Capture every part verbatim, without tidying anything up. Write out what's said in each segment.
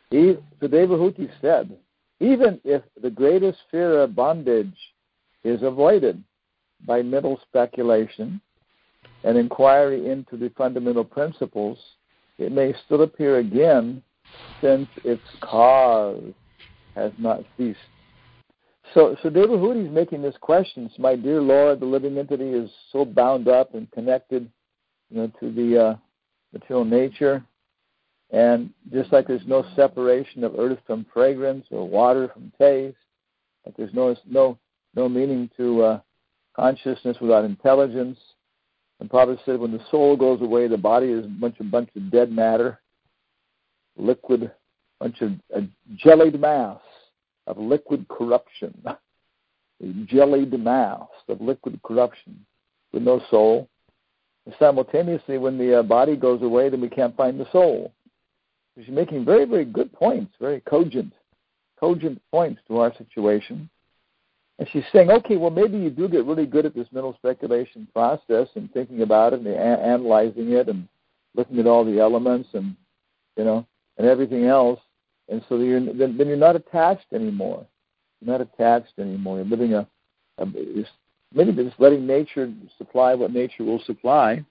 He, so Devahuti said, even if the greatest fear of bondage is avoided by mental speculation and inquiry into the fundamental principles, it may still appear again since its cause has not ceased. So, so Devahuti is making this question. So, my dear Lord, the living entity is so bound up and connected, you know, to the uh, material nature, and just like there's no separation of earth from fragrance or water from taste, like there's no no no meaning to uh, consciousness without intelligence. And Prabhupada said, when the soul goes away, the body is a bunch of bunch of dead matter, liquid, bunch of a jellied mass of liquid corruption, a jellied mass of liquid corruption with no soul. And simultaneously, when the uh, body goes away, then we can't find the soul. She's making very, very good points, very cogent, cogent points to our situation. And she's saying, okay, well, maybe you do get really good at this mental speculation process and thinking about it and a- analyzing it and looking at all the elements and, you know, and everything else. And so you're, then, then you're not attached anymore. You're not attached anymore. You're living a, a maybe just letting nature supply what nature will supply.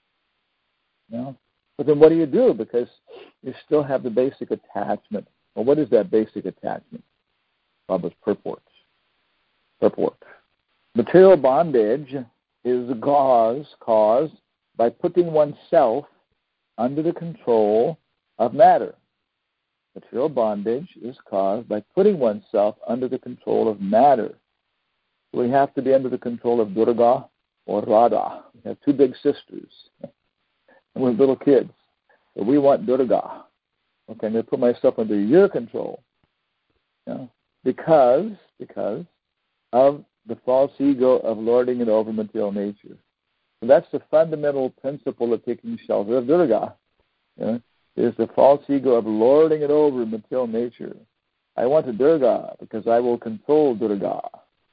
You know? But then what do you do? Because you still have the basic attachment. Well, what is that basic attachment? Baba's purport. Purport. Material bondage is cause, caused by putting oneself under the control of matter. Material bondage is caused by putting oneself under the control of matter. We have to be under the control of Durga or Radha. We have two big sisters. And we're little kids. So we want Durga. Okay, I'm going to put myself under your control. You know, because, because of the false ego of lording it over material nature. So that's the fundamental principle of taking shelter of Durga. You know, is the false ego of lording it over material nature. I want a Durga because I will control Durga.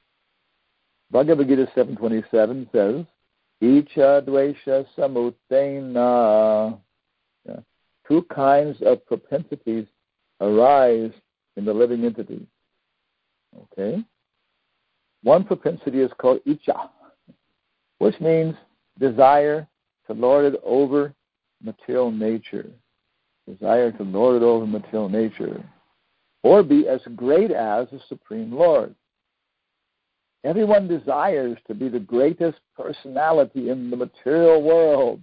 Bhagavad Gita seven twenty-seven says, Icha dvesha samutena. Yeah. Two kinds of propensities arise in the living entity. Okay? One propensity is called Icha, which means desire to lord it over material nature. Desire to lord it over material nature, or be as great as the Supreme Lord. Everyone desires to be the greatest personality in the material world.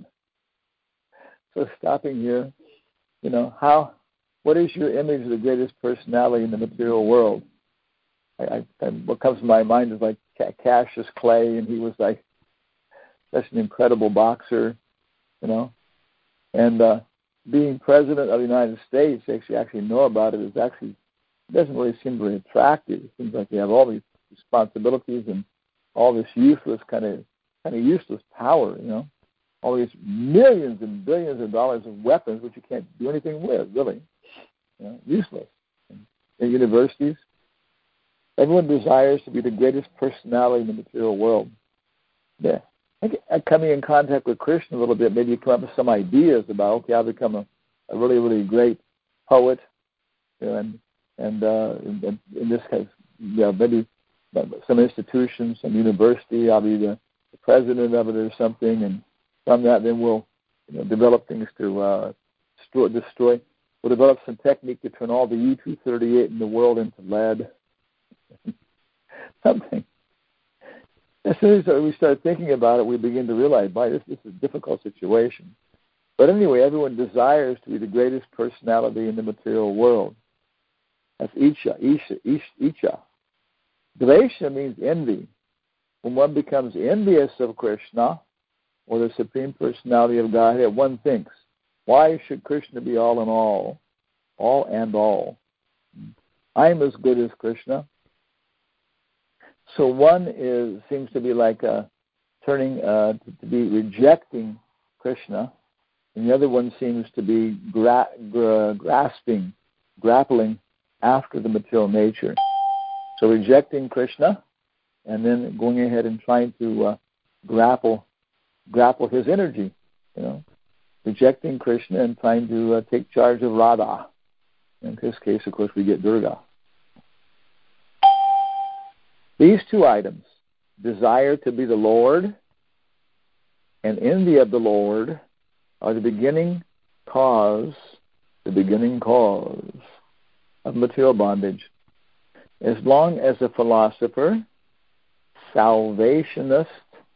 So stopping here, you know, how, what is your image of the greatest personality in the material world? I, I, what comes to my mind is like Cassius Clay, and he was like such an incredible boxer, you know, and uh, being president of the United States, actually actually know about it, is actually, it doesn't really seem very attractive. It seems like you have all these responsibilities and all this useless kind of kind of useless power, you know, all these millions and billions of dollars of weapons which you can't do anything with, really, you know, useless. In universities, everyone desires to be the greatest personality in the material world. Yeah. I coming in contact with Krishna a little bit, maybe you come up with some ideas about, okay, I'll become a, a really, really great poet, you know, and and uh, in, in this case, you know, maybe some institution, some university, I'll be the, the president of it or something, and from that, then we'll, you know, develop things to uh, destroy, destroy. We'll develop some technique to turn all the U two thirty-eight in the world into lead. Something. As soon as we start thinking about it, we begin to realize, boy, this, this is a difficult situation. But anyway, everyone desires to be the greatest personality in the material world. That's Isha, Isha, Isha, Isha. Dvesha means envy. When one becomes envious of Krishna, or the Supreme Personality of Godhead, one thinks, why should Krishna be all in all? All and all. I'm as good as Krishna. So one is seems to be like uh, turning uh, to, to be rejecting Krishna, and the other one seems to be gra- gra- grasping, grappling after the material nature. So rejecting Krishna, and then going ahead and trying to uh, grapple, grapple his energy. You know, rejecting Krishna and trying to uh, take charge of Radha. In this case, of course, we get Durga. These two items, desire to be the Lord and envy of the Lord, are the beginning cause, the beginning cause of material bondage. As long as a philosopher, salvationist,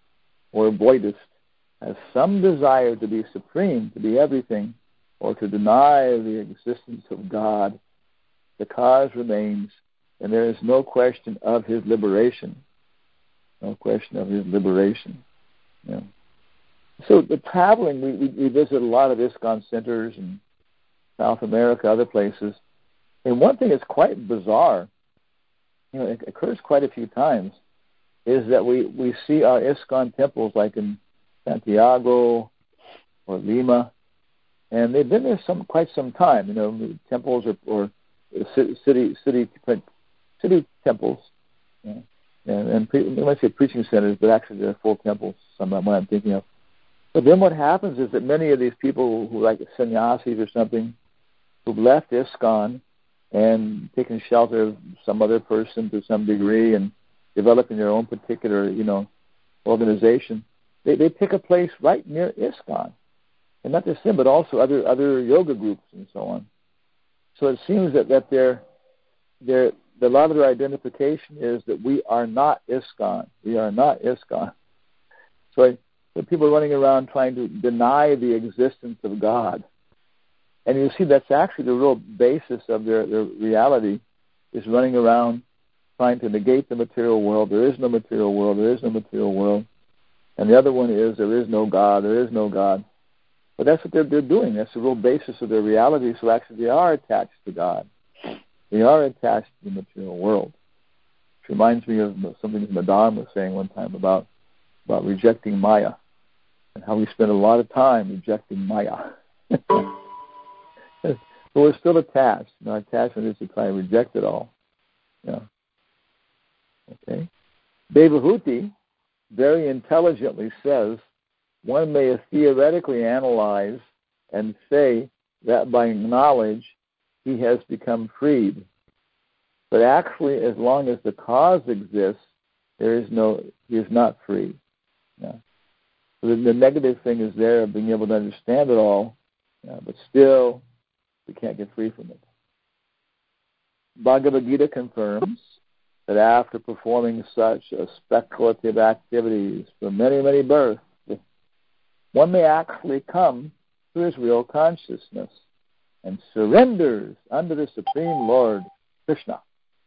or Buddhist has some desire to be supreme, to be everything, or to deny the existence of God, the cause remains, and there is no question of his liberation. No question of his liberation. Yeah. So the traveling, we, we, we visit a lot of ISKCON centers in South America, other places, and one thing that's quite bizarre, you know, it occurs quite a few times, is that we, we see our ISKCON temples like in Santiago or Lima, and they've been there some quite some time. You know, temples or, or city city city temples, yeah. and, and pre, I might say preaching centers, but actually they're full temples. Some of what I'm thinking of. But then what happens is that many of these people who like sannyasis or something, who've left ISKCON and taken shelter of some other person to some degree and developing their own particular, you know, organization, they, they pick a place right near ISKCON. And not just them, but also other other yoga groups and so on. So it seems that, that they're, they're, a lot of their identification is that we are not ISKCON. We are not ISKCON. So, I, so people are running around trying to deny the existence of God. And you see that's actually the real basis of their, their reality, is running around trying to negate the material world. There is no material world. There is no material world. And the other one is there is no God. There is no God. But that's what they're, they're doing. That's the real basis of their reality. So actually they are attached to God. They are attached to the material world. Which reminds me of something that Madame was saying one time about, about rejecting Maya and how we spend a lot of time rejecting Maya. But we're still attached. And our attachment is to try and reject it all. Yeah. Okay. Devahuti very intelligently says, one may theoretically analyze and say that by knowledge he has become freed. But actually, as long as the cause exists, there is no, he is not free. Yeah. So the, the negative thing is there of being able to understand it all, yeah, but still we can't get free from it. Bhagavad Gita confirms that after performing such a speculative activities for many, many births, one may actually come to his real consciousness and surrenders under the Supreme Lord, Krishna.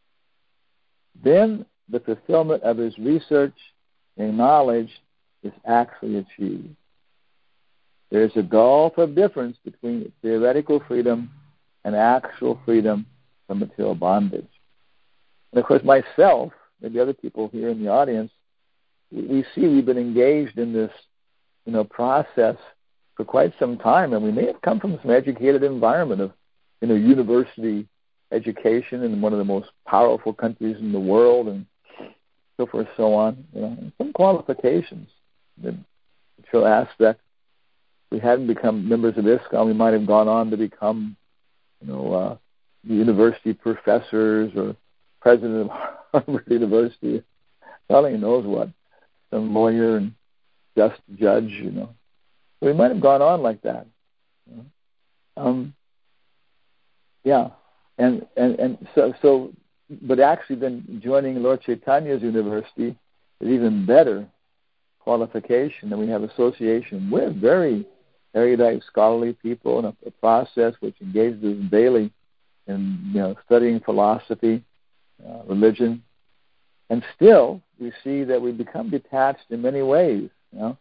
Then the fulfillment of his research and knowledge is actually achieved. There is a gulf of difference between theoretical freedom and actual freedom from material bondage. And of course, myself, maybe other people here in the audience, we see we've been engaged in this, you know, process for quite some time, and we may have come from some educated environment of, you know, university education in one of the most powerful countries in the world, and so forth, so on. You know, and some qualifications. The true aspect. If we hadn't become members of ISKCON, we might have gone on to become, you know, uh, university professors or president of Harvard University. God only knows what. Some lawyer and just judge, you know. So we might have gone on like that. You know? Um, yeah. And, and, and so, so, but actually then joining Lord Chaitanya's university is even better qualification, and we have association with very erudite scholarly people and a, a process which engages us daily in, you know, studying philosophy, uh, religion, and still we see that we become detached in many ways, you know.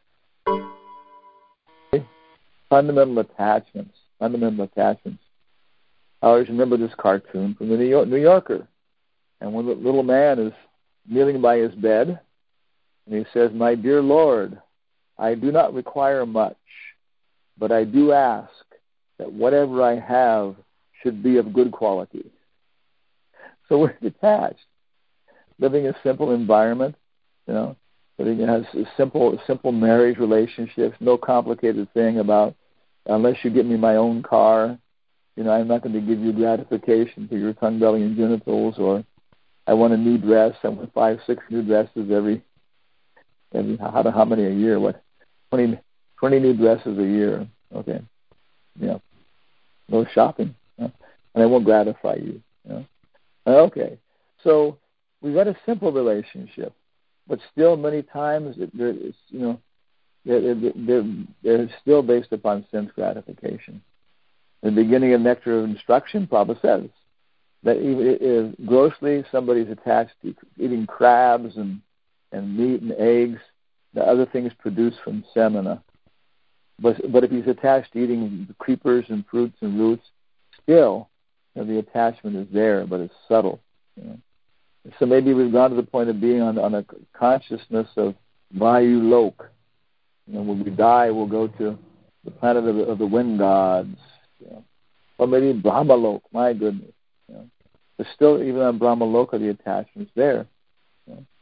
Fundamental attachments, fundamental attachments. I always remember this cartoon from the New, York, New Yorker, and when the little man is kneeling by his bed, and he says, "My dear Lord, I do not require much, but I do ask that whatever I have should be of good quality." So we're detached, living in a simple environment, you know, living has simple, simple marriage relationships, no complicated thing about unless you give me my own car, you know, I'm not going to give you gratification for your tongue, belly, and genitals, or I want a new dress. I want five, six new dresses every, every how, how many a year? What, twenty, twenty new dresses a year? Okay, yeah, no shopping, you know? And I won't gratify you. You know? Okay, so we've got a simple relationship, but still many times there is, you know, they're, they're, they're still based upon sense gratification. In the beginning of Nectar of Instruction, Prabhupada says that if grossly somebody's attached to eating crabs and, and meat and eggs, the other things produced from semina. But, but if he's attached to eating creepers and fruits and roots, still, you know, the attachment is there, but it's subtle. You know? So maybe we've gone to the point of being on, on a consciousness of Vayu Lok. You know, when we die, we'll go to the planet of the, of the wind gods. You know? Or maybe Brahma Lok, my goodness. You know? But still, even on Brahma Loka, the attachment's there. You know?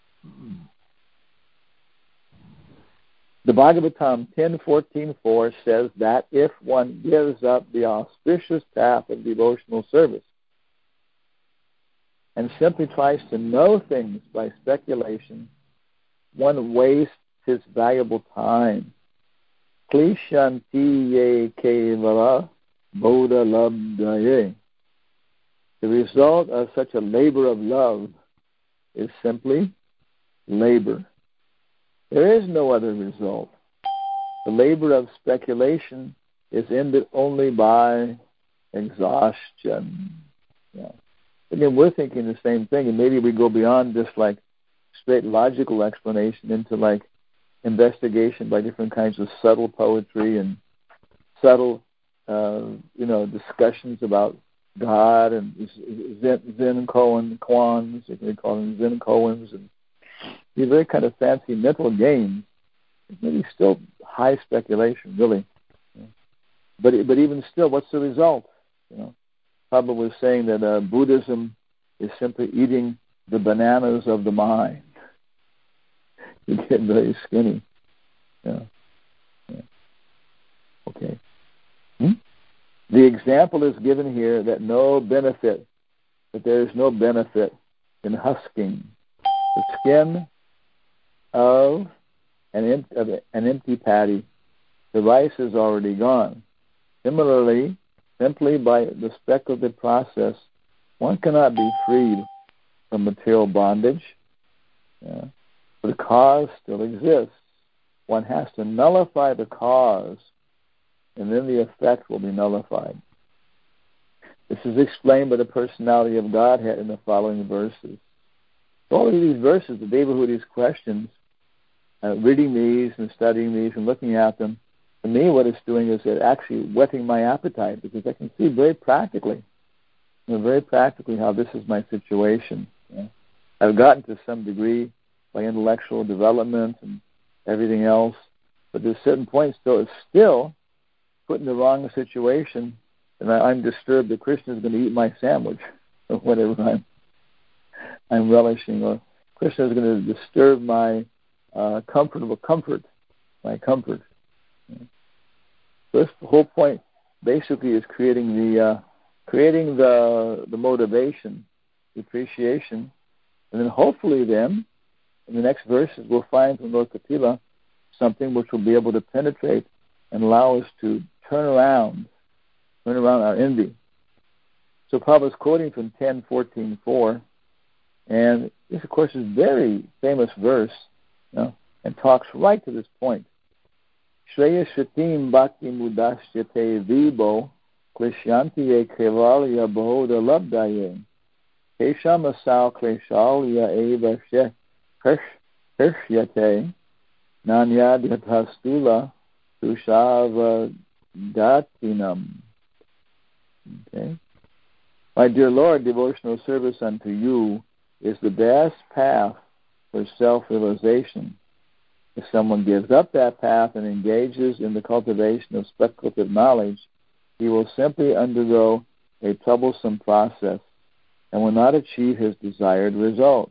The Bhagavatam ten fourteen four says that if one gives up the auspicious path of devotional service and simply tries to know things by speculation, one wastes his valuable time. Klishanti ye kevala bodha labdaye. The result of such a labor of love is simply labor. There is no other result. The labor of speculation is ended only by exhaustion. Yeah. Again, we're thinking the same thing, and maybe we go beyond just like straight logical explanation into like investigation by different kinds of subtle poetry and subtle, uh, you know, discussions about God and Zen, Zen koan, koans, they call them Zen koans, and these very kind of fancy mental games. Maybe still high speculation, really. But but even still, what's the result? You know, Prabhupada was saying that uh, Buddhism is simply eating the bananas of the mind. You get very skinny. Yeah. Yeah. Okay. Hmm? The example is given here that no benefit, that there is no benefit in husking the skin of an, of an empty patty. The rice is already gone. Similarly, simply by the speculative process, one cannot be freed from material bondage. Yeah. The cause still exists. One has to nullify the cause, and then the effect will be nullified. This is explained by the personality of Godhead in the following verses. All of these verses, the Devahutis questions, uh, reading these and studying these and looking at them, for me what it's doing is it actually whetting my appetite, because I can see very practically, you know, very practically how this is my situation. You know. I've gotten to some degree by intellectual development and everything else, but there's certain points still, it's still put in the wrong situation, and I, I'm disturbed that Krishna is going to eat my sandwich or whatever I'm, I'm relishing, or Krishna is going to disturb my uh, comfortable comfort, my comfort. So this whole point basically is creating the uh, creating the the motivation, the appreciation, and then hopefully then in the next verses we'll find from Lord Kapila something which will be able to penetrate and allow us to turn around, turn around our envy. So Prabhupada is quoting from ten fourteen four, and this of course is a very famous verse, you know, and talks right to this point. Shreya Shatim Bhakti Mudasyate Vibo Klishyantiye Kevalya Bohoda Labdaye Kesham Asal Kleshalya Eva Hershyate Nanyadhyatastula Tushava Datinam. Okay. My dear Lord, devotional service unto you is the best path for self-realization. If someone gives up that path and engages in the cultivation of speculative knowledge, he will simply undergo a troublesome process and will not achieve his desired result.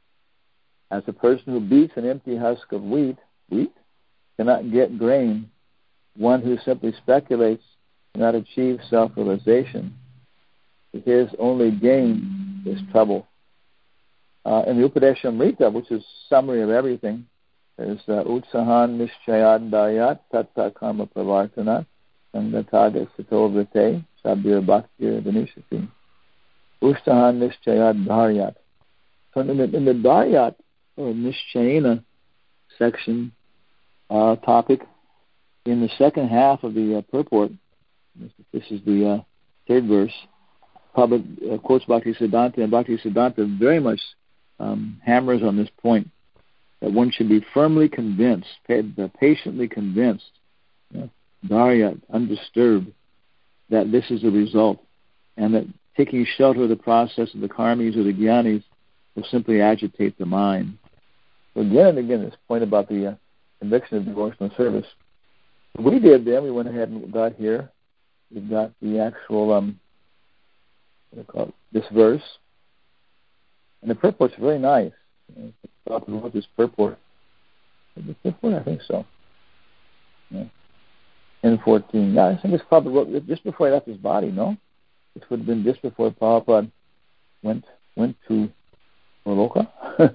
As a person who beats an empty husk of wheat, wheat cannot get grain, one who simply speculates cannot achieve self-realization, his only gain is trouble. Uh, in the Upadeshamrita, which is summary of everything, there's uh, Utsahan Nishchayad Dayat Tatta Karma Pravartana Sangataga Sato Vrite Sabir Bhaktir Vanishati. Utsahan Nishchayad Dharyat. So in the, in the Dharyat, or Nishchayana section, uh, topic, in the second half of the uh, purport, this is the uh, third verse, Prabhupada uh, quotes Bhaktisiddhanta, and Bhaktisiddhanta very much um, hammers on this point, that one should be firmly convinced, patiently convinced, you know, Dharya, undisturbed, that this is the result, and that taking shelter of the process of the karmis or the jnanis will simply agitate the mind. So again and again, this point about the uh, conviction of devotional service. We did then, we went ahead and got here. We got the actual, um, what do you call it, this verse. And the purport's very nice. You know, I wrote this purport. Is it purport? I think so. Yeah. N fourteen. Yeah, I think it's probably wrote just before he left his body, no? This would have been just before Prabhupada went went to Goloka.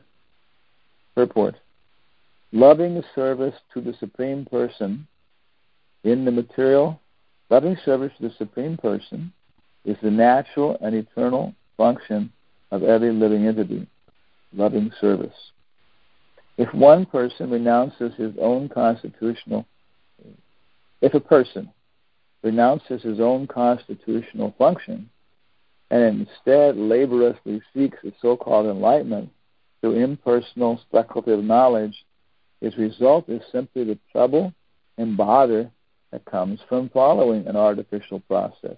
Purport. Loving service to the Supreme Person in the material, loving service to the Supreme Person is the natural and eternal function of every living entity. Loving service. If one person renounces his own constitutional, if a person renounces his own constitutional function and instead laboriously seeks the so-called enlightenment through impersonal speculative knowledge, his result is simply the trouble and bother that comes from following an artificial process.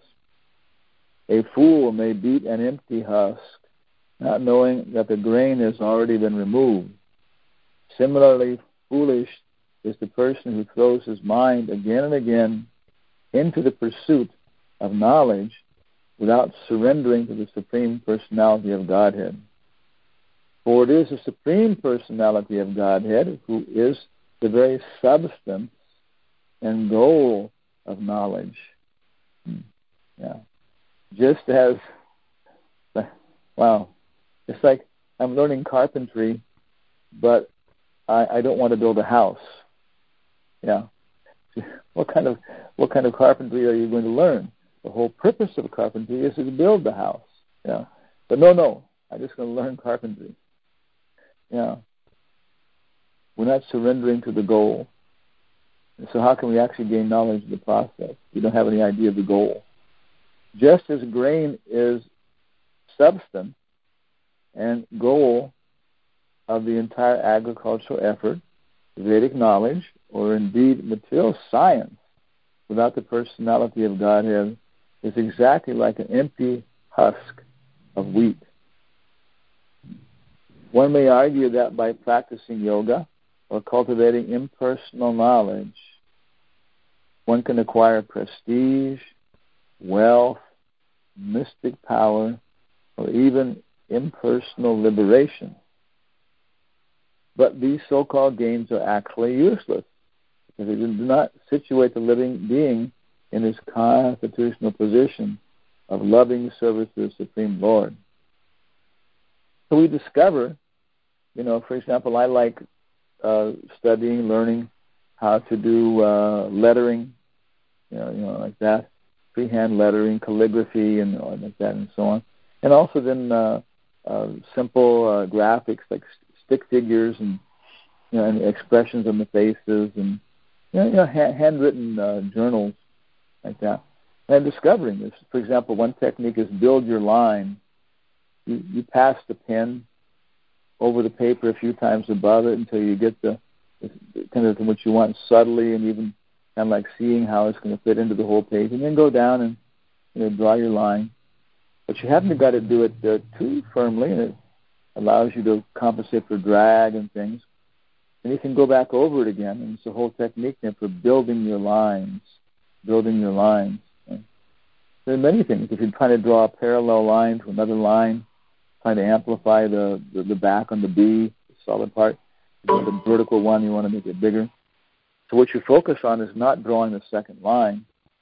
A fool may beat an empty husk, not knowing that the grain has already been removed. Similarly, foolish is the person who throws his mind again and again into the pursuit of knowledge without surrendering to the Supreme Personality of Godhead. For it is the Supreme Personality of Godhead who is the very substance and goal of knowledge. Yeah. Just as, wow, it's like I'm learning carpentry, but I, I don't want to build a house. Yeah. What kind of what kind of carpentry are you going to learn? The whole purpose of carpentry is to build the house. Yeah. But no, no, I'm just going to learn carpentry. Yeah. We're not surrendering to the goal. And so how can we actually gain knowledge of the process? We don't have any idea of the goal. Just as grain is substance and goal of the entire agricultural effort, Vedic knowledge, or indeed material science, without the personality of Godhead, is exactly like an empty husk of wheat. One may argue that by practicing yoga or cultivating impersonal knowledge, one can acquire prestige, wealth, mystic power, or even impersonal liberation. But these so-called gains are actually useless because they do not situate the living being in his constitutional position of loving service to the Supreme Lord. So we discover, you know, for example, I like uh, studying, learning how to do uh, lettering, you know, you know, like that, freehand lettering, calligraphy, and like that, and so on. And also then uh, uh, simple uh, graphics like stick figures and, you know, and expressions on the faces, and you know, you know ha- handwritten uh, journals like that. And I'm discovering this. For example, one technique is build your line. You, you pass the pen over the paper a few times above it until you get the, the kind of what you want subtly, and even kind of like seeing how it's going to fit into the whole page, and then go down and, you know, draw your line. But you haven't got to do it uh, too firmly, and it allows you to compensate for drag and things. And you can go back over it again, and it's a whole technique then for building your lines, building your lines. And there are many things. If you're trying to draw a parallel line to another line, trying to amplify the, the, the back on the B, the solid part, the vertical one, you want to make it bigger. So what you focus on is not drawing the second line,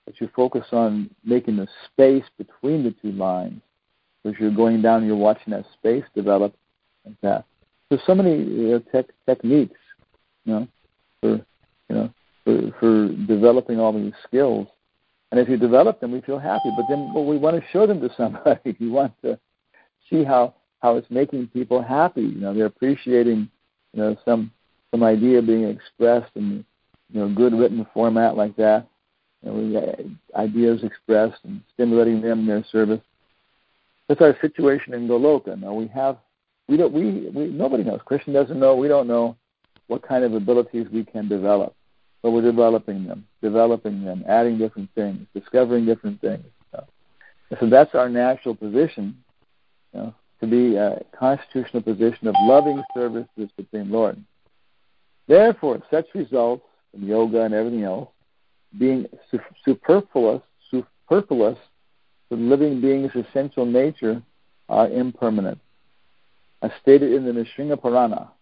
but you focus on making the space between the two lines. As you're going down, you're watching that space develop like that. There's so many you know, tech, techniques, you know, for you know for, for developing all these skills. And if you develop them, we feel happy. But then, well, we want to show them to somebody. We want to see how, how it's making people happy. You know, they're appreciating, you know, some some idea being expressed in, you know, good written format like that. You know, we, uh, ideas expressed and stimulating them in their service. That's our situation in Goloka. Now we have, we don't, we, we nobody knows. Krishna doesn't know. We don't know what kind of abilities we can develop, but we're developing them, developing them, adding different things, discovering different things. So, so that's our natural position, you know, to be a constitutional position of loving service to the Supreme Lord. Therefore, such results from yoga and everything else, being su- superfluous, superfluous to the living being's essential nature, are impermanent. As stated in the Nrsinga Purana,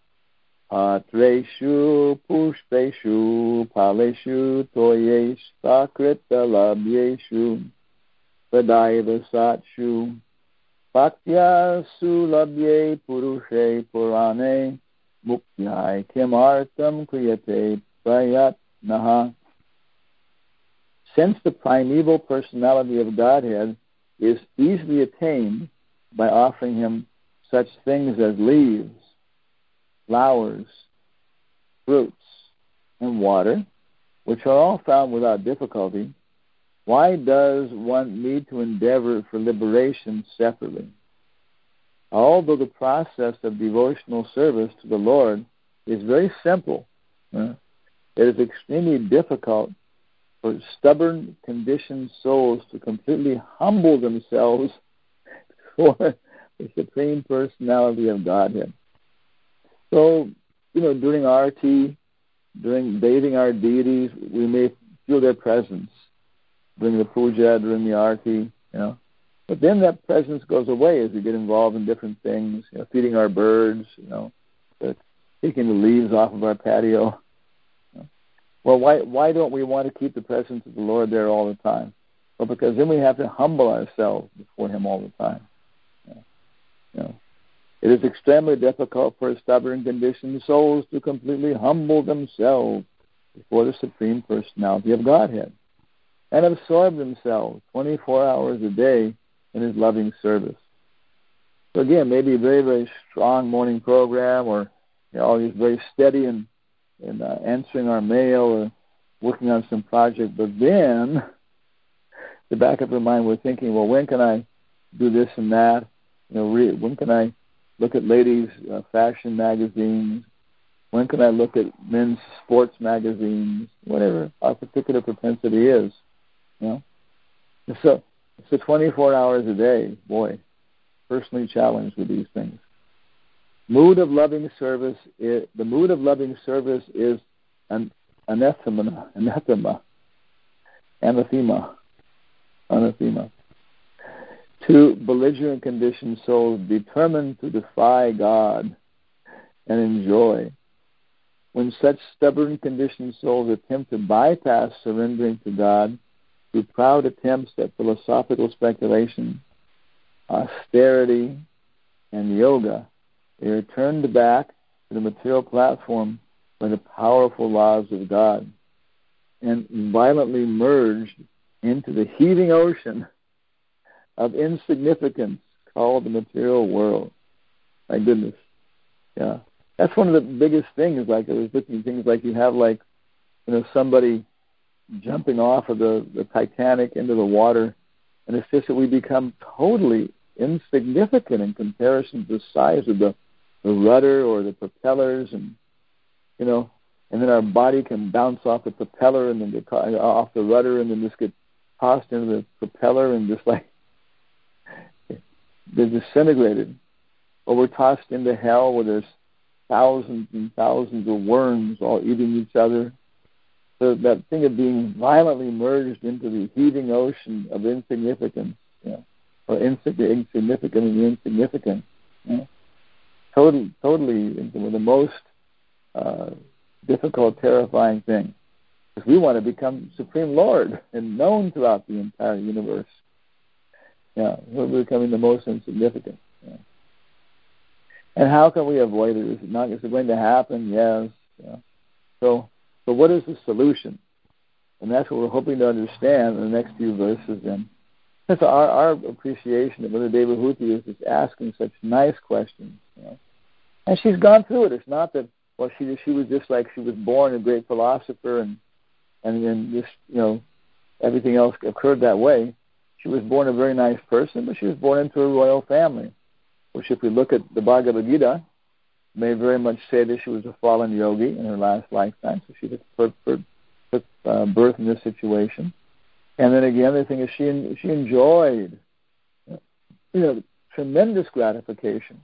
Patreshu pushpeshu paleshu toyesh sakrita labhyeshu vadaiva satshu bhaktya sulabhye purushe purane muktyai kimartam kriyate prayatnaha. Since the primeval personality of Godhead is easily attained by offering him such things as leaves, flowers, fruits, and water, which are all found without difficulty, why does one need to endeavor for liberation separately? Although the process of devotional service to the Lord is very simple, uh, it is extremely difficult for stubborn, conditioned souls to completely humble themselves before the Supreme Personality of Godhead. So, you know, during arati, during bathing our deities, we may feel their presence during the puja, during the arati, you know. But then that presence goes away as we get involved in different things, you know, feeding our birds, you know, taking the leaves off of our patio. Well, why why don't we want to keep the presence of the Lord there all the time? Well, because then we have to humble ourselves before him all the time. You know, you know. It is extremely difficult for stubborn, conditioned souls to completely humble themselves before the Supreme Personality of Godhead and absorb themselves twenty-four hours a day in his loving service. So again, maybe a very, very strong morning program, or you know, always very steady and in uh, answering our mail or working on some project, but then the back of our mind we're thinking, well, when can I do this and that? You know, re- when can I look at ladies' uh, fashion magazines? When can I look at men's sports magazines? Whatever our particular propensity is, you know. So, so twenty-four hours a day, boy, personally challenged with these things. Mood of loving service. Is, the mood of loving service is an anathema, anathema, anathema, anathema. To belligerent conditioned souls determined to defy God and enjoy. When such stubborn conditioned souls attempt to bypass surrendering to God through proud attempts at philosophical speculation, austerity, and yoga, they are turned back to the material platform by the powerful laws of God and violently merged into the heaving ocean of insignificance called the material world. My goodness. Yeah. That's one of the biggest things. Like I was looking at things like you have like, you know, somebody jumping off of the, the Titanic into the water, and it's just that we become totally insignificant in comparison to the size of the the rudder or the propellers, and you know, and then our body can bounce off the propeller and then get caught, off the rudder and then just get tossed into the propeller and just like they're disintegrated. Or we're tossed into hell where there's thousands and thousands of worms all eating each other. So that thing of being violently merged into the heaving ocean of insignificance, you know, or insignificant and insignificant, you know. Totally, totally, the most uh, difficult, terrifying thing. because we want to become Supreme Lord and known throughout the entire universe. Yeah, we're becoming the most insignificant. Yeah. And how can we avoid it? Is it not? Is it going to happen? Yes. Yeah. So, so what is the solution? And that's what we're hoping to understand in the next few verses. Then, that's our, our appreciation that Mother Devahuti is just asking such nice questions. You know? And she's gone through it. It's not that well, she she was just like she was born a great philosopher, and and then just you know everything else occurred that way. She was born a very nice person, but she was born into a royal family, which if we look at the Bhagavad Gita, may very much say that she was a fallen yogi in her last lifetime, so she took, took uh, birth in this situation. And then again, the thing is she she enjoyed you know, tremendous gratification,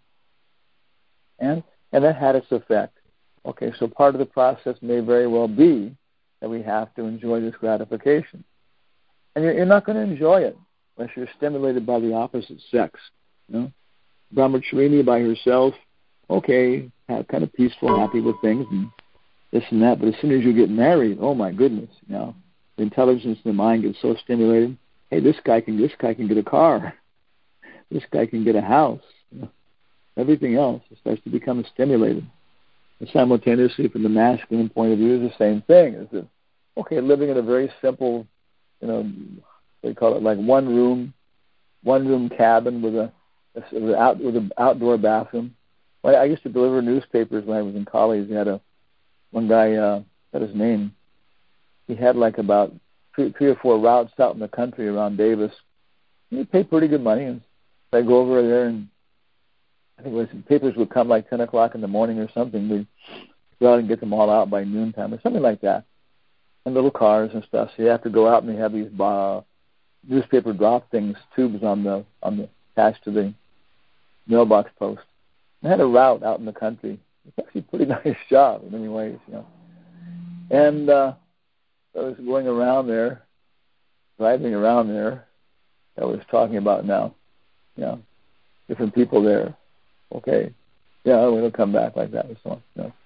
and and that had its effect. Okay, so part of the process may very well be that we have to enjoy this gratification. And you're, you're not going to enjoy it unless you're stimulated by the opposite sex. You know? Brahmacharini by herself, okay, kind of peaceful, happy with things, and this and that. But as soon as you get married, oh my goodness, you know, the intelligence in the mind gets so stimulated. Hey, this guy can this guy can get a car. This guy can get a house. You know? Everything else starts to become stimulated. And simultaneously, from the masculine point of view, is the same thing. Is that okay? Living in a very simple, you know, they call it like one room, one room cabin with a, a with, out, with an outdoor bathroom. Well, I used to deliver newspapers when I was in college. He had a one guy, uh, got his name. He had like about three, three or four routes out in the country around Davis. He paid pretty good money, and so I go over there, and I think it was, papers would come like ten o'clock in the morning or something. We'd go out and get them all out by noontime or something like that. And little cars and stuff. So you have to go out and they have these uh, newspaper drop things, tubes on the on the attached to the mailbox post. I had a route out in the country. It's actually a pretty nice job in many ways, you know. And uh, I was going around there, driving around there. I was talking about now, you know, different people there. Okay, yeah, we'll come back like that or so on. You know.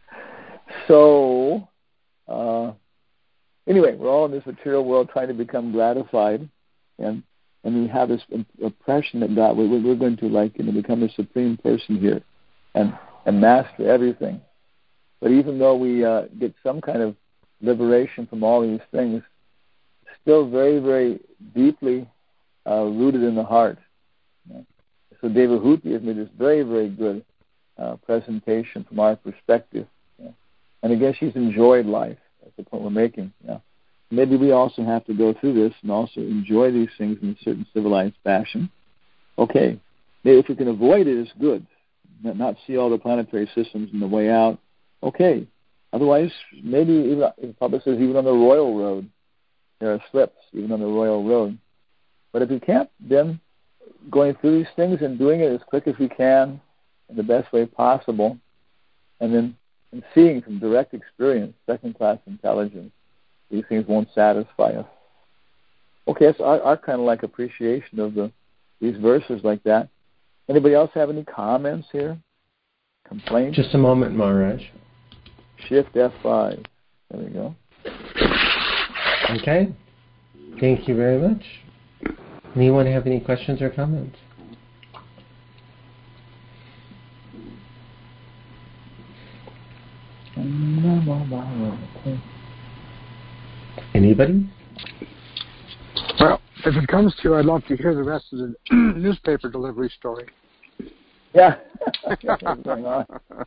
So, uh, anyway, we're all in this material world trying to become gratified, and and we have this impression that God, we, we're going to like you know become a supreme person here, and and master everything. But even though we uh, get some kind of liberation from all these things, still very, very deeply uh, rooted in the heart. You know? So Devahuti has made this very, very good uh, presentation from our perspective. You know? And again, she's enjoyed life. That's the point we're making. You know? Maybe we also have to go through this and also enjoy these things in a certain civilized fashion. Okay, maybe if we can avoid it, it's good. Not see all the planetary systems on the way out. Okay. Otherwise, maybe even, the public says even on the royal road, there are slips, even on the royal road. But if we can't, then going through these things and doing it as quick as we can in the best way possible, and then and seeing from direct experience, second-class intelligence, these things won't satisfy us. Okay, that's our, our kind of like appreciation of the these verses like that. Anybody else have any comments here? Complaints? Just a moment, Maharaj. Shift F five. There we go. Okay. Thank you very much. Anyone have any questions or comments? Anybody? Well, if it comes to, I'd love to hear the rest of the newspaper delivery story. Yeah. What's going on?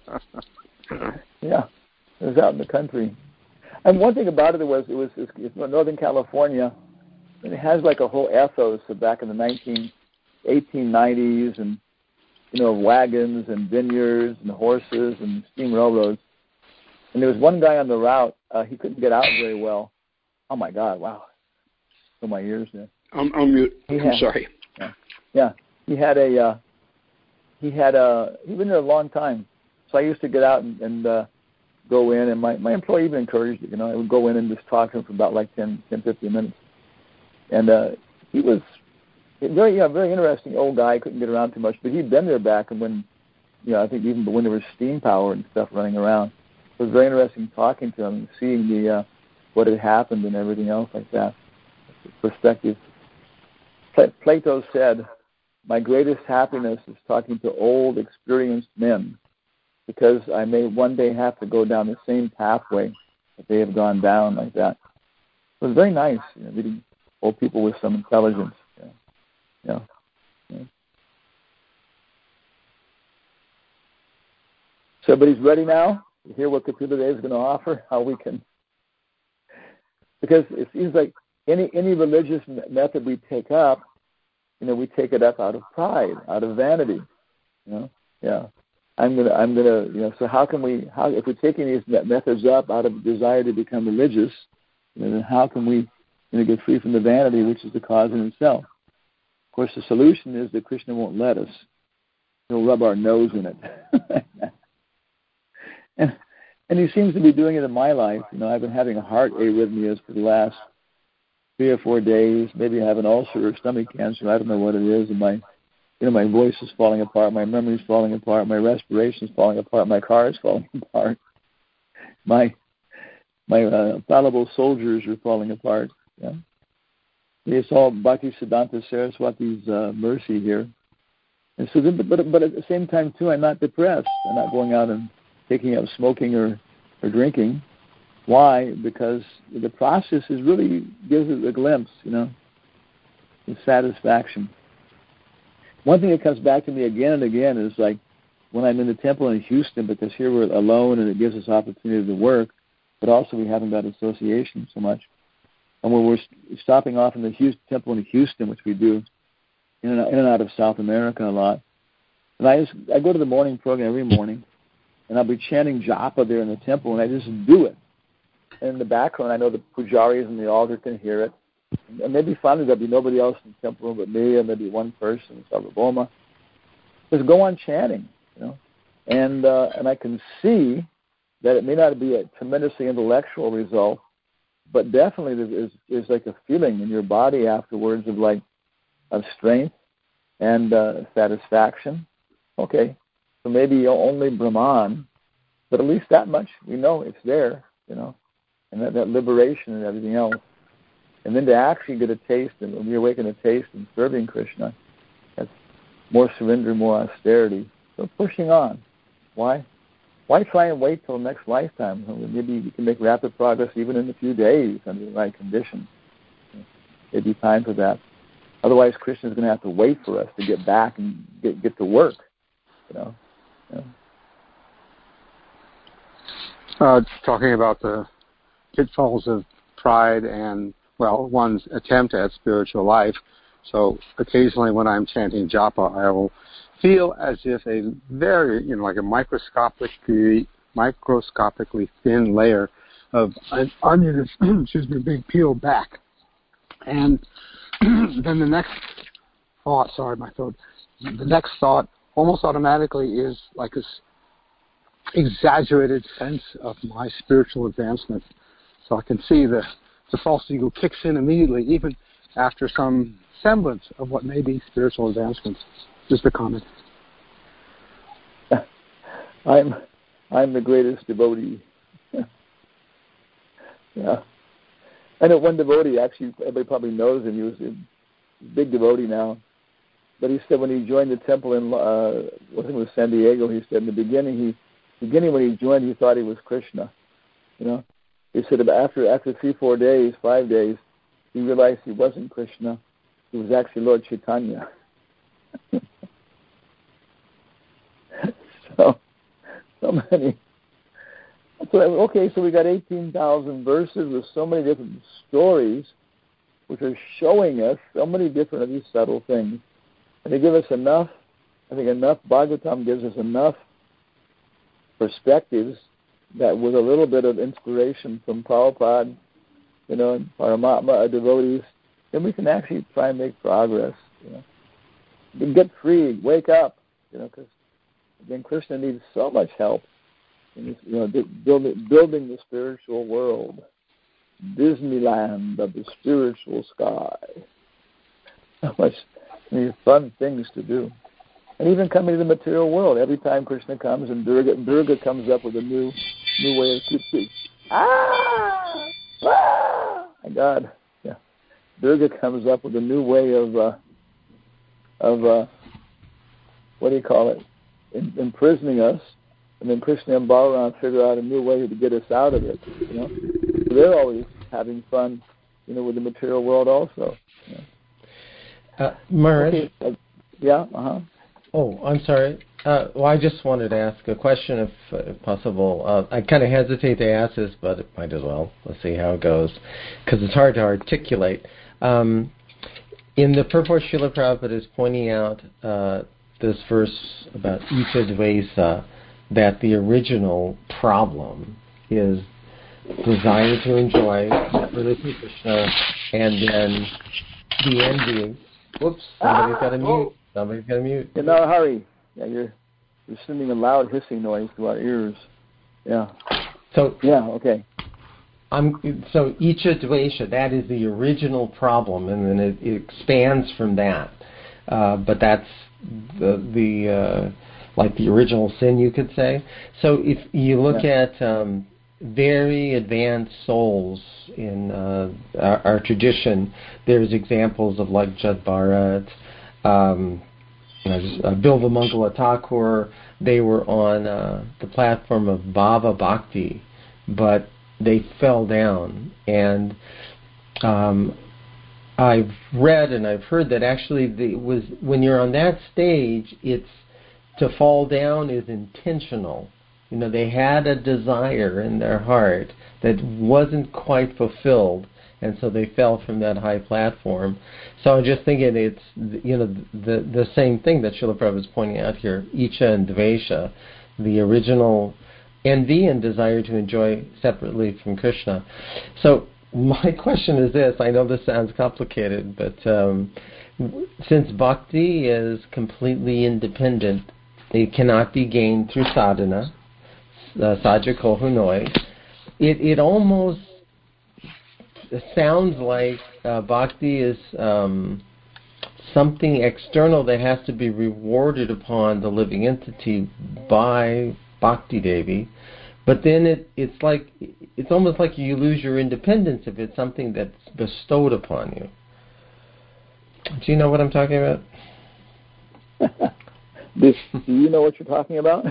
Yeah. It was out in the country. And one thing about it was, it was it's Northern California, and it has like a whole ethos of back in the nineteen, eighteen nineties, and, you know, wagons and vineyards and horses and steam railroads. And there was one guy on the route, uh, he couldn't get out very well. Oh, my God, wow. Oh, my ears there. I'm, I'm mute. He I'm had, sorry. Yeah, yeah. He had a, uh, he had a, he'd been there a long time. So I used to get out and, and uh, go in, and my, my employee even encouraged it, you know. I would go in and just talk to him for about like ten, fifteen minutes. And uh, he was very, yeah, very interesting old guy. Couldn't get around too much, but he'd been there back and when, you know, I think even when there was steam power and stuff running around. It was very interesting talking to him and seeing the uh, what had happened and everything else like that. Perspective. Plato said, "My greatest happiness is talking to old, experienced men, because I may one day have to go down the same pathway that they have gone down," like that. It was very nice, you know, meeting old people with some intelligence. Yeah. Yeah. Yeah. So everybody's ready now to hear what Computer Day is going to offer, how we can, because it seems like any any religious method we take up, you know, we take it up out of pride, out of vanity, you know. Yeah, I'm gonna, I'm gonna, you know. So how can we? How if we're taking these methods up out of desire to become religious, you know, then how can we, you know, get free from the vanity, which is the cause in itself? Of course, the solution is that Krishna won't let us. He'll rub our nose in it. And, and he seems to be doing it in my life. You know, I've been having heart arrhythmias for the last three or four days. Maybe I have an ulcer or stomach cancer. I don't know what it is. And my, you know, my voice is falling apart. My memory is falling apart. My respiration is falling apart. My car is falling apart. My my uh, fallible soldiers are falling apart. Yeah, it's all Bhakti Siddhanta Saraswati's uh, mercy here. And so, but, but but at the same time too, I'm not depressed. I'm not going out and taking up smoking or, or drinking. Why? Because the process is really gives it a glimpse, you know, the satisfaction. One thing that comes back to me again and again is like when I'm in the temple in Houston, because here we're alone and it gives us opportunity to work, but also we haven't got association so much. And when we're stopping off in the Houston, temple in Houston, which we do in and, out, in and out of South America a lot, and I just I go to the morning program every morning, and I'll be chanting japa there in the temple, and I just do it. And in the background, I know the pujaris and the altar can hear it. And maybe finally there'll be nobody else in the temple room but me, and maybe one person, Sarvabhauma. Just go on chanting, you know. And uh, and I can see that it may not be a tremendously intellectual result, but definitely there's, there's like a feeling in your body afterwards of like of strength and uh, satisfaction. Okay. So maybe only Brahman, but at least that much we know it's there, you know, and that, that liberation and everything else. And then to actually get a taste, and when we awaken a taste in serving Krishna, that's more surrender, more austerity. So pushing on. Why? Why try and wait till next lifetime? Maybe we can make rapid progress even in a few days under the right conditions. There'd be time for that. Otherwise, Krishna's going to have to wait for us to get back and get, get to work, you know. Yeah. Uh, talking about the pitfalls of pride and, well, one's attempt at spiritual life. So occasionally when I'm chanting japa, I will feel as if a very, you know, like a microscopically, microscopically thin layer of an onion is, excuse me, being peeled back. And then the next thought, sorry, my throat, the next thought almost automatically is like this exaggerated sense of my spiritual advancement. So I can see the, the false ego kicks in immediately, even after some semblance of what may be spiritual advancement. Just a comment. I'm I'm the greatest devotee. Yeah. I know one devotee, actually, everybody probably knows him. He was a big devotee now. But he said when he joined the temple in, uh, I think it was San Diego, he said in the beginning, he beginning when he joined, he thought he was Krishna. You know, he said after after three, four days, five days, he realized he wasn't Krishna. He was actually Lord Chaitanya. so, so many. So, okay, so we got eighteen thousand verses with so many different stories, which are showing us so many different of these subtle things. And they give us enough, I think enough, Bhagavatam gives us enough perspectives that with a little bit of inspiration from Prabhupada, you know, and Paramatma, our devotees, then we can actually try and make progress, you know. We can get free, wake up, you know, because then Krishna needs so much help in this, you know, building, building the spiritual world, Disneyland of the spiritual sky. So much these fun things to do. And even coming to the material world, every time Krishna comes and Durga, Durga comes up with a new new way of keeping. Ah! ah, my God, yeah. Durga comes up with a new way of, uh, of uh, what do you call it, In, imprisoning us, and then Krishna and Balaram figure out a new way to get us out of it. You know, so they're always having fun, you know, with the material world also. You know? uh, Maharaj, okay. uh, yeah, uh huh. Oh, I'm sorry. Uh, well, I just wanted to ask a question, if, if possible. Uh, I kind of hesitate to ask this, but it might as well. Let's see how it goes, because it's hard to articulate. Um, in the purport, Srila Prabhupada is pointing out uh, this verse about Ita Dvesa, that the original problem is desire to enjoy separately from Krishna, and then the envy. Whoops, somebody's got to mute. Somebody's got to mute. In no hurry. Yeah, you're you're sending a loud hissing noise to our ears. Yeah. So yeah, okay. I'm so Icha Dvesha, that is the original problem, and then it, it expands from that. Uh, but that's the the uh, like the original sin, you could say. So if you look yeah. at um, very advanced souls in uh, our, our tradition, there's examples of like Jad Bharat, um, uh, Bilva Mangala Thakur. They were on uh, the platform of Bhava Bhakti, but they fell down. And um, I've read and I've heard that actually the, was when you're on that stage, it's to fall down is intentional. You know, they had a desire in their heart that wasn't quite fulfilled, and so they fell from that high platform. So I'm just thinking it's, you know, the the same thing that Srila Prabhupada is pointing out here, Icha and Dvesha, the original envy and desire to enjoy separately from Krishna. So my question is this, I know this sounds complicated, but um, since bhakti is completely independent, it cannot be gained through sadhana, uh, Saja Kohunoi, it, it almost sounds like uh, bhakti is um, something external that has to be rewarded upon the living entity by Bhakti Devi, but then it, it's like it's almost like you lose your independence if it's something that's bestowed upon you. Do you know what I'm talking about? do, do you know what you're talking about?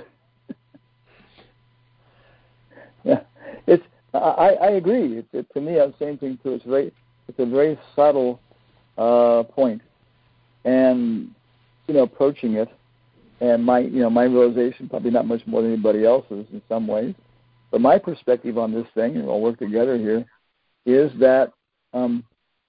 yeah, it's. I, I agree. It, it, to me, I'm the same thing too. It's very, it's a very subtle uh, point, and you know, approaching it, and my, you know, my realization probably not much more than anybody else's in some ways, but my perspective on this thing, and we'll work together here, is that um,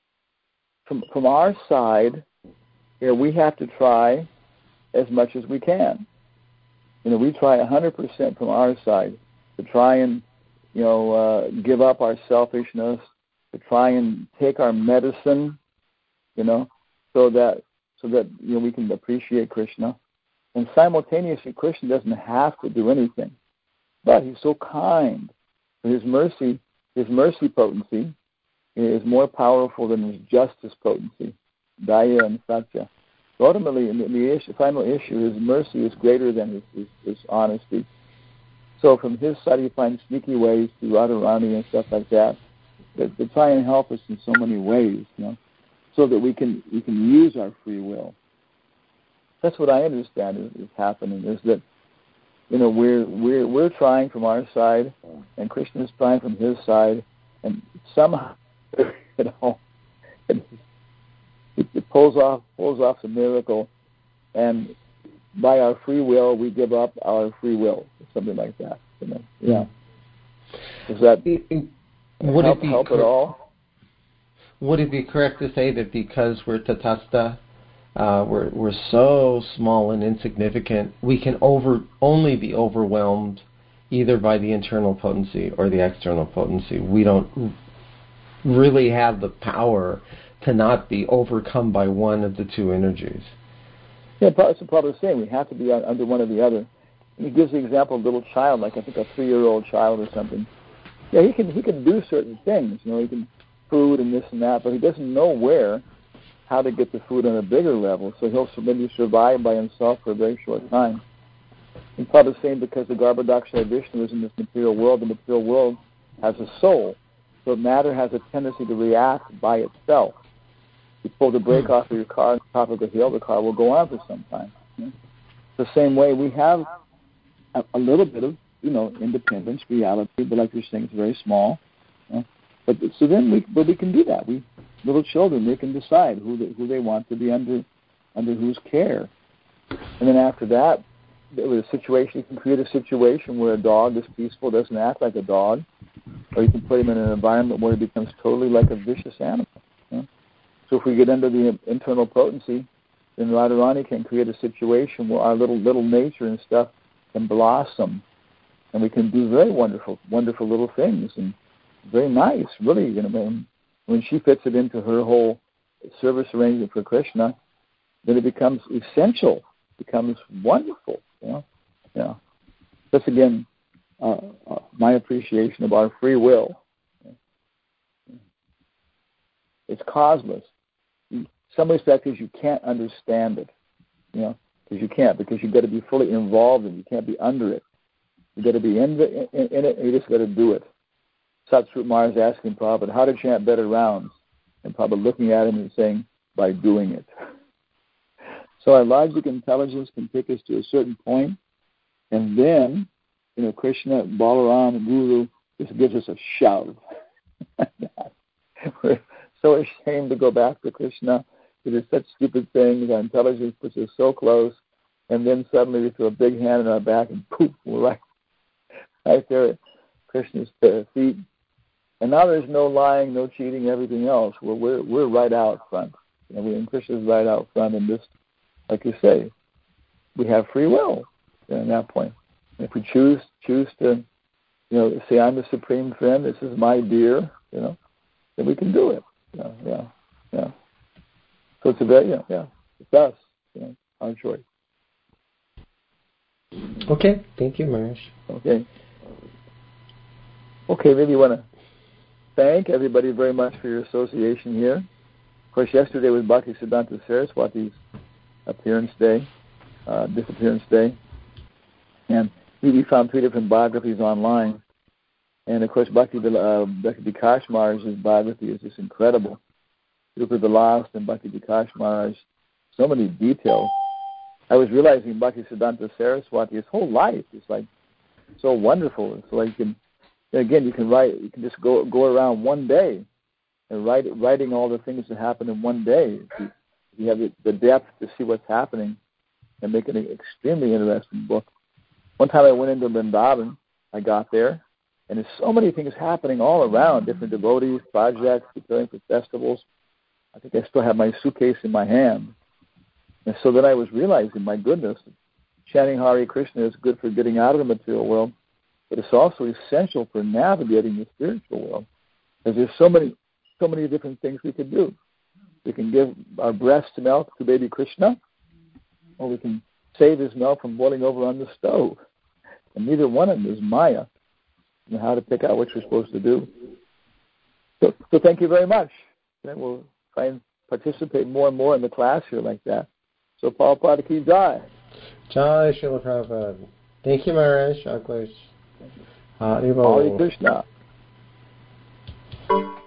from from our side, you know, we have to try as much as we can. You know, we try one hundred percent from our side to try and you know, uh, give up our selfishness, to try and take our medicine, you know, so that so that you know we can appreciate Krishna. And simultaneously, Krishna doesn't have to do anything, but he's so kind. His mercy, his mercy potency, is more powerful than his justice potency, Daya and Satya. So ultimately, in the, in the issue, final issue, his mercy is greater than his, his, his honesty. So from his side, he finds sneaky ways to Radharani and stuff like that, that to try and help us in so many ways, you know, so that we can we can use our free will. That's what I understand is, is happening. Is that you know we're we're we're trying from our side, and Krishna is trying from his side, and somehow you know it, it pulls off pulls off the miracle, and by our free will, we give up our free will, something like that. You know? Yeah. Does that it, it, would help, it be help cor- at all? Would it be correct to say that because we're tatastha, uh, we're we're so small and insignificant, we can over only be overwhelmed either by the internal potency or the external potency? We don't really have the power to not be overcome by one of the two energies. Yeah, it's probably the same. We have to be under one or the other. And he gives the example of a little child, like I think a three-year-old child or something. Yeah, he can he can do certain things. You know, he can food and this and that, but he doesn't know where, how to get the food on a bigger level. So he'll maybe survive by himself for a very short time. It's probably the same because the Garbhodakshaya Vishnu is in this material world. The material world has a soul, So matter has a tendency to react by itself. You pull the brake off of your car on top of the hill, the car will go on for some time. You know? The same way we have a, a little bit of, you know, independence, reality, but like you're saying, it's very small. You know? But so then we, but we can do that. We little children, they can decide who they, who they want to be under, under whose care. And then after that, with a situation, you can create a situation where a dog is peaceful, doesn't act like a dog, or you can put him in an environment where he becomes totally like a vicious animal. You know? So if we get under the internal potency, then Radharani can create a situation where our little little nature and stuff can blossom, and we can do very wonderful, wonderful little things, and very nice, really. You know, when, when she fits it into her whole service arrangement for Krishna, then it becomes essential, becomes wonderful. You know, yeah. That's again uh, uh, my appreciation of our free will. It's cosmos. In some respects, you can't understand it, you know, because you can't, because you've got to be fully involved in it. You can't be under it. You've got to be in, the, in, in it, and you just got to do it. Satsvruta Maharaj is asking Prabhupada how to chant better rounds, and Prabhupada looking at him and saying, by doing it. So our logic intelligence can take us to a certain point, and then, you know, Krishna, Balaram, Guru, just gives us a shove. We're so ashamed to go back to Krishna. We do such stupid things. Our intelligence puts us so close, and then suddenly we throw a big hand in our back, and poof, we're right, right there at Krishna's feet. And now there's no lying, no cheating, everything else. We're we're, we're right out front. You know, we and Krishna's right out front, and this, like you say, we have free will at that point. And if we choose choose to, you know, say I'm the supreme friend, this is my dear, you know, then we can do it. Yeah, yeah, yeah. So it's a very, yeah, yeah, it's us, you know, our choice. Okay, thank you, Maharaj. Okay. Okay, maybe you want to thank everybody very much for your association here. Of course, yesterday was Bhakti Siddhanta Saraswati's appearance day, uh, disappearance day, and we found three different biographies online. And of course, Bhakti, uh, Bhakti Vikash Maharaj's biography is just incredible. Rupa Vilas and Bhakti Vikash Maharaj, so many details. I was realizing Bhakti Siddhanta Saraswati, his whole life is like so wonderful. It's like, you can, again, you can write, you can just go go around one day and write writing all the things that happen in one day. You, you have the, the depth to see what's happening and make it an extremely interesting book. One time I went into Vrindavan, I got there, and there's so many things happening all around, different devotees, projects, preparing for festivals. I think I still have my suitcase in my hand. And so then I was realizing, my goodness, chanting Hare Krishna is good for getting out of the material world, but it's also essential for navigating the spiritual world. Because there's so many, so many different things we could do. We can give our breast milk to baby Krishna, or we can save his milk from boiling over on the stove. And neither one of them is Maya. And how to pick out what you're supposed to do. So, so thank you very much. And we'll try and participate more and more in the class here like that. So Prabhupada ki jai. Jai Srila Prabhupada. Thank you, Maharaj. Hare Hare Krishna.